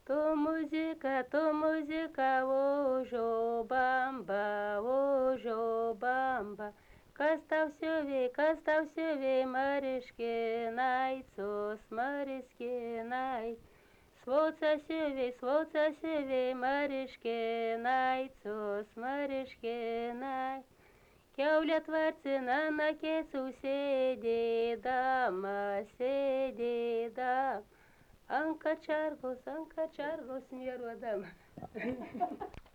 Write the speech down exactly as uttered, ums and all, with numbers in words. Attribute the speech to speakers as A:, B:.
A: To muzika, to muzika, ožio bamba, ožio bamba. Kas tau siuvė, kas tau siuvė mariškinaicos, mariškinai. Svoca siuvė, svoca siuvė mariškinaicos, mariškinai. Kiaulė tvarcina nakėsų sėdėdama, sėdėdama. Ant kačergos, ant kačergos mierodama.